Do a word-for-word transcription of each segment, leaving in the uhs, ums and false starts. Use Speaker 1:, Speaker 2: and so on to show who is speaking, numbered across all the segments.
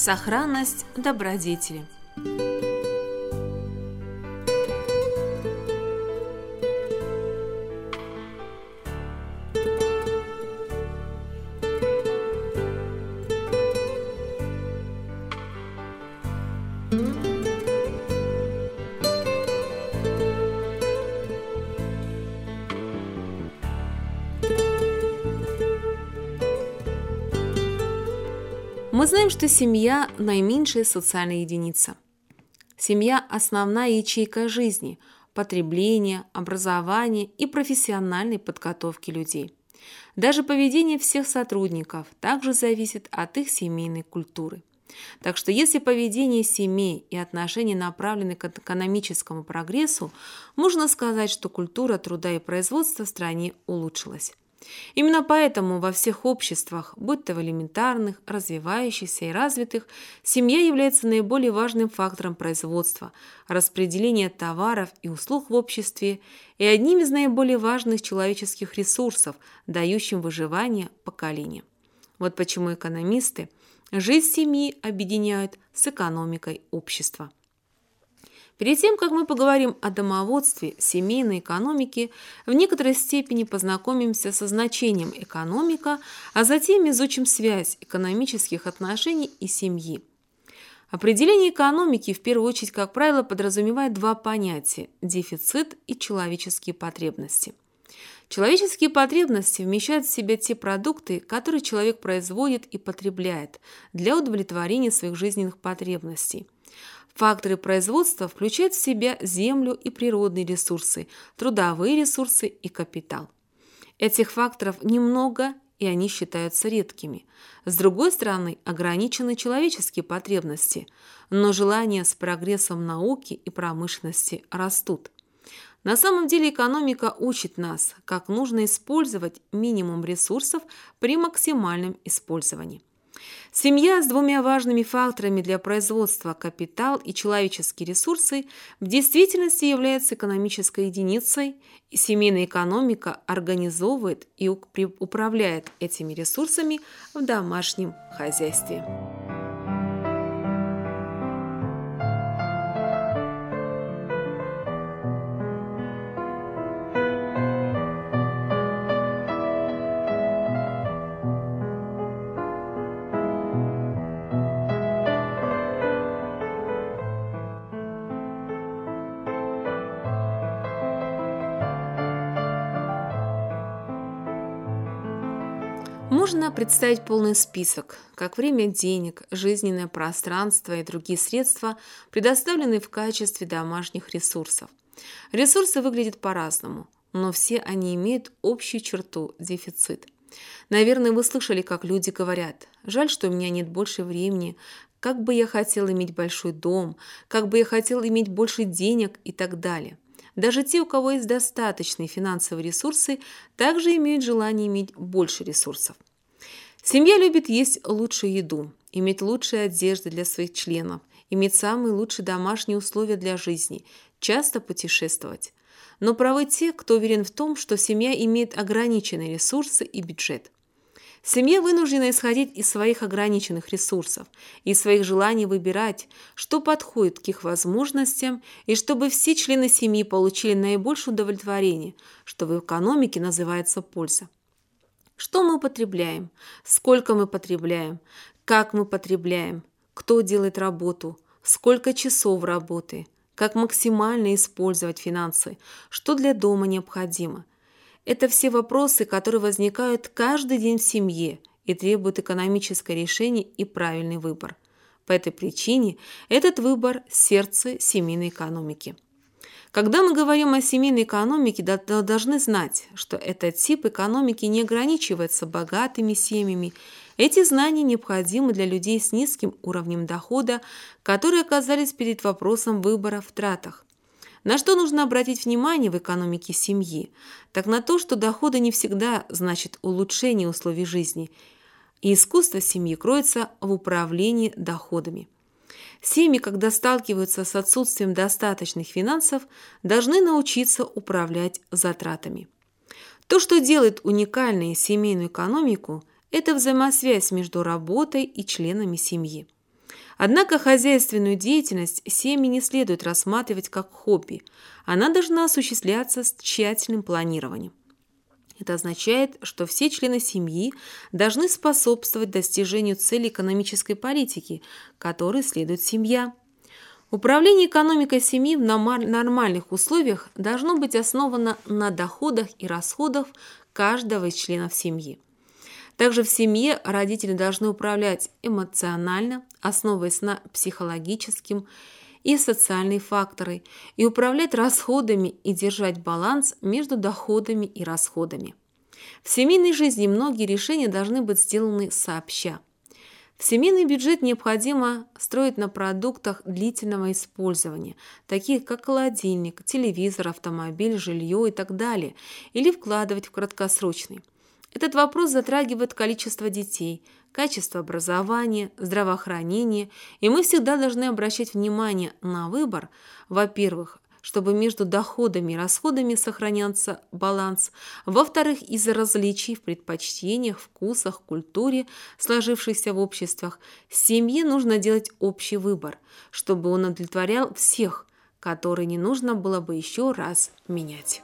Speaker 1: Сохранность добродетели. Мы знаем, что семья – наименьшая социальная единица. Семья – основная ячейка жизни, потребления, образования и профессиональной подготовки людей. Даже поведение всех сотрудников также зависит от их семейной культуры. Так что если поведение семей и отношения направлены к экономическому прогрессу, можно сказать, что культура труда и производства в стране улучшилась. Именно поэтому во всех обществах, будь то в элементарных, развивающихся и развитых, семья является наиболее важным фактором производства, распределения товаров и услуг в обществе и одним из наиболее важных человеческих ресурсов, дающим выживание поколениям. Вот почему экономисты жизнь семьи объединяют с экономикой общества. Перед тем, как мы поговорим о домоводстве, семейной экономике, в некоторой степени познакомимся со значением экономика, а затем изучим связь экономических отношений и семьи. Определение экономики в первую очередь, как правило, подразумевает два понятия – дефицит и человеческие потребности. Человеческие потребности вмещают в себя те продукты, которые человек производит и потребляет для удовлетворения своих жизненных потребностей. Факторы производства включают в себя землю и природные ресурсы, трудовые ресурсы и капитал. Этих факторов немного, и они считаются редкими. С другой стороны, ограничены человеческие потребности, но желания с прогрессом науки и промышленности растут. На самом деле экономика учит нас, как нужно использовать минимум ресурсов при максимальном использовании. Семья с двумя важными факторами для производства – капитал и человеческие ресурсы – в действительности является экономической единицей, и семейная экономика организовывает и управляет этими ресурсами в домашнем хозяйстве. Можно представить полный список, как время, денег, жизненное пространство и другие средства, предоставленные в качестве домашних ресурсов. Ресурсы выглядят по-разному, но все они имеют общую черту – дефицит. Наверное, вы слышали, как люди говорят: «Жаль, что у меня нет больше времени, как бы я хотел иметь большой дом, как бы я хотел иметь больше денег» и так далее. Даже те, у кого есть достаточные финансовые ресурсы, также имеют желание иметь больше ресурсов. Семья любит есть лучшую еду, иметь лучшие одежды для своих членов, иметь самые лучшие домашние условия для жизни, часто путешествовать. Но правы те, кто уверен в том, что семья имеет ограниченные ресурсы и бюджет. Семья вынуждена исходить из своих ограниченных ресурсов, из своих желаний выбирать, что подходит к их возможностям, и чтобы все члены семьи получили наибольшее удовлетворение, что в экономике называется польза. Что мы потребляем, сколько мы потребляем, как мы потребляем, кто делает работу, сколько часов работы, как максимально использовать финансы, что для дома необходимо. Это все вопросы, которые возникают каждый день в семье и требуют экономическое решение и правильный выбор. По этой причине этот выбор – сердце семейной экономики. Когда мы говорим о семейной экономике, должны знать, что этот тип экономики не ограничивается богатыми семьями. Эти знания необходимы для людей с низким уровнем дохода, которые оказались перед вопросом выбора в тратах. На что нужно обратить внимание в экономике семьи? Так на то, что доходы не всегда значат улучшение условий жизни, и искусство семьи кроется в управлении доходами. Семьи, когда сталкиваются с отсутствием достаточных финансов, должны научиться управлять затратами. То, что делает уникальной семейную экономику, это взаимосвязь между работой и членами семьи. Однако хозяйственную деятельность семьи не следует рассматривать как хобби. Она должна осуществляться с тщательным планированием. Это означает, что все члены семьи должны способствовать достижению целей экономической политики, которой следует семья. Управление экономикой семьи в нормальных условиях должно быть основано на доходах и расходах каждого из членов семьи. Также в семье родители должны управлять эмоционально, основываясь на психологическим и социальные факторы, и управлять расходами и держать баланс между доходами и расходами. В семейной жизни многие решения должны быть сделаны сообща. В семейный бюджет необходимо строить на продуктах длительного использования, таких как холодильник, телевизор, автомобиль, жилье и так далее, или вкладывать в краткосрочный. Этот вопрос затрагивает количество детей, качество образования, здравоохранения, и мы всегда должны обращать внимание на выбор, во-первых, чтобы между доходами и расходами сохранялся баланс, во-вторых, из-за различий в предпочтениях, вкусах, культуре, сложившихся в обществах, семье нужно делать общий выбор, чтобы он удовлетворял всех, который не нужно было бы еще раз менять.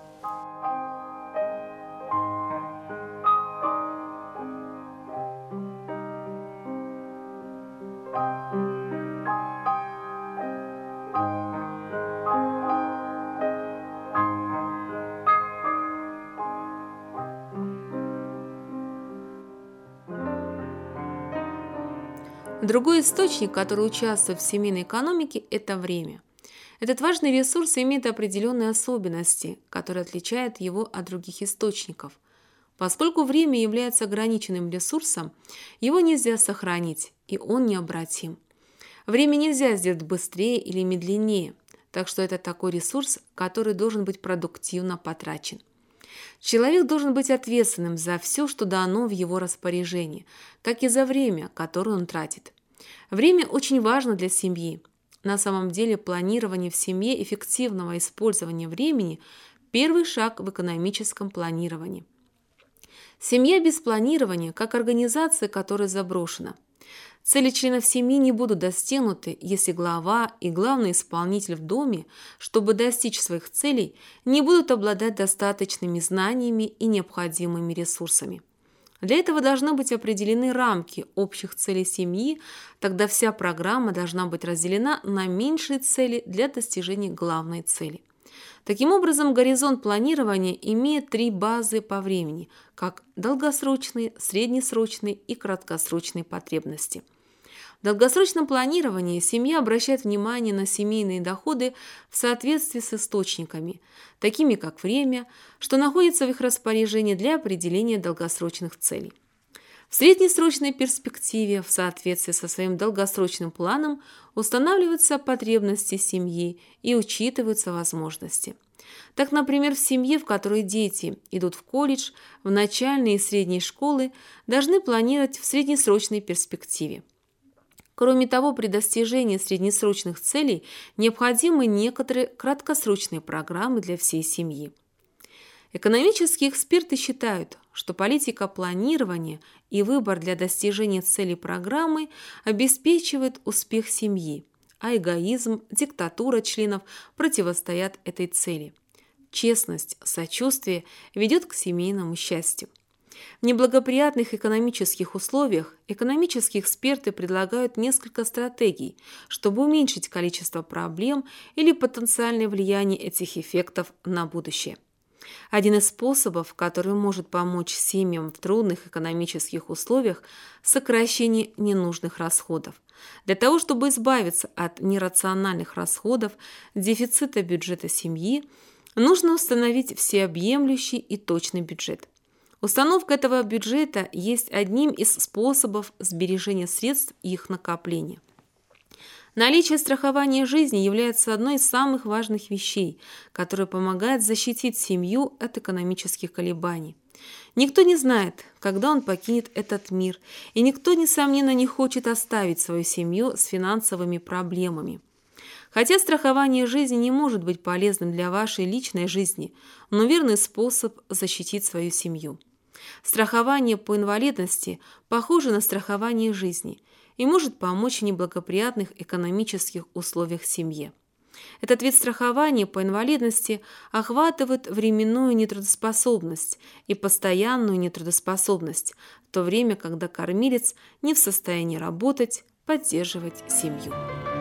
Speaker 1: Другой источник, который участвует в семейной экономике, это время. Этот важный ресурс имеет определенные особенности, которые отличают его от других источников. Поскольку время является ограниченным ресурсом, его нельзя сохранить, и он необратим. Время нельзя сделать быстрее или медленнее, так что это такой ресурс, который должен быть продуктивно потрачен. Человек должен быть ответственным за все, что дано в его распоряжении, как и за время, которое он тратит. Время очень важно для семьи. На самом деле планирование в семье эффективного использования времени – первый шаг в экономическом планировании. Семья без планирования, как организация, которая заброшена. Цели членов семьи не будут достигнуты, если глава и главный исполнитель в доме, чтобы достичь своих целей, не будут обладать достаточными знаниями и необходимыми ресурсами. Для этого должны быть определены рамки общих целей семьи, тогда вся программа должна быть разделена на меньшие цели для достижения главной цели. Таким образом, горизонт планирования имеет три базы по времени, как долгосрочные, среднесрочные и краткосрочные потребности. В долгосрочном планировании семья обращает внимание на семейные доходы в соответствии с источниками, такими как время, что находится в их распоряжении для определения долгосрочных целей. В среднесрочной перспективе, в соответствии со своим долгосрочным планом, устанавливаются потребности семьи и учитываются возможности. Так, например, в семье, в которой дети идут в колледж, в начальные и средние школы, должны планировать в среднесрочной перспективе. Кроме того, при достижении среднесрочных целей необходимы некоторые краткосрочные программы для всей семьи. Экономические эксперты считают, что политика планирования и выбор для достижения целей программы обеспечивают успех семьи, а эгоизм, диктатура членов противостоят этой цели. Честность, сочувствие ведет к семейному счастью. В неблагоприятных экономических условиях экономические эксперты предлагают несколько стратегий, чтобы уменьшить количество проблем или потенциальное влияние этих эффектов на будущее. Один из способов, который может помочь семьям в трудных экономических условиях – сокращение ненужных расходов. Для того, чтобы избавиться от нерациональных расходов, дефицита бюджета семьи, нужно установить всеобъемлющий и точный бюджет. Установка этого бюджета есть одним из способов сбережения средств и их накопления. Наличие страхования жизни является одной из самых важных вещей, которая помогает защитить семью от экономических колебаний. Никто не знает, когда он покинет этот мир, и никто, несомненно, не хочет оставить свою семью с финансовыми проблемами. Хотя страхование жизни не может быть полезным для вашей личной жизни, но верный способ защитить свою семью. Страхование по инвалидности похоже на страхование жизни. и может помочь в неблагоприятных экономических условиях семье. Этот вид страхования по инвалидности охватывает временную нетрудоспособность и постоянную нетрудоспособность, в то время, когда кормилец не в состоянии работать, поддерживать семью.